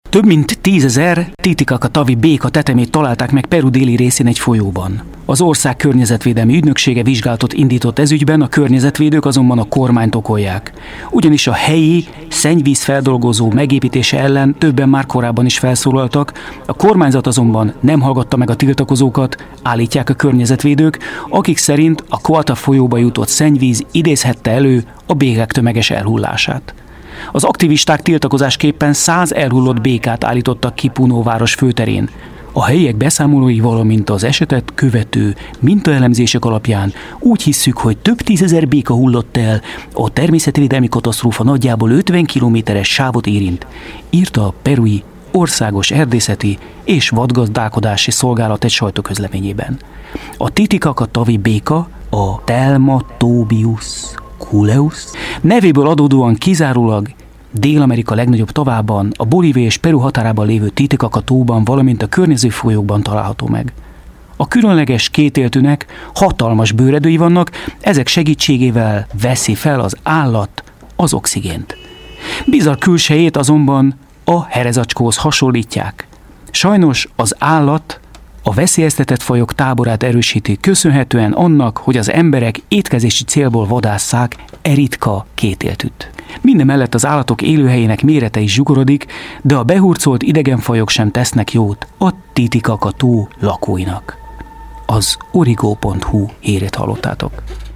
Több mint 10 000 Titicaca-tavi béka tetemét találták meg Peru déli részén egy folyóban. Az ország környezetvédelmi ügynöksége vizsgálatot indított ez ügyben, a környezetvédők azonban a kormányt okolják. Ugyanis a helyi szennyvízfeldolgozó megépítése ellen többen már korábban is felszólaltak, a kormányzat azonban nem hallgatta meg a tiltakozókat, állítják a környezetvédők, akik szerint a Coata folyóba jutott szennyvíz idézhette elő a békák tömeges elhullását. Az aktivisták tiltakozásképpen 100 elhullott békát állítottak ki Puno város főterén. A helyiek beszámolói, valamint az esetet követő mintaelemzések alapján úgy hisszük, hogy több 10 000 béka hullott el, a természetvédelmi katasztrófa nagyjából 50 kilométeres sávot érint, írta a perui Országos Erdészeti és Vadgazdálkodási Szolgálat egy sajtóközleményében. A Titicaca-tavi béka, a Telmatobius culeus nevéből adódóan kizárólag Dél-Amerika legnagyobb tavában, a Bolívia és Peru határában lévő Titicaca-tóban, valamint a környező folyókban található meg. A különleges kétéltűnek hatalmas bőredői vannak, ezek segítségével veszi fel az állat az oxigént. Bizarr külsejét azonban a herezacskóhoz hasonlítják. Sajnos az állat a veszélyeztetett fajok táborát erősíti, köszönhetően annak, hogy az emberek étkezési célból vadásszák ritka kétéltűt. Mindemellett az állatok élőhelyének mérete is zsugorodik, de a behurcolt idegenfajok sem tesznek jót a Titicaca-tó lakóinak. Az origo.hu hírét hallottátok.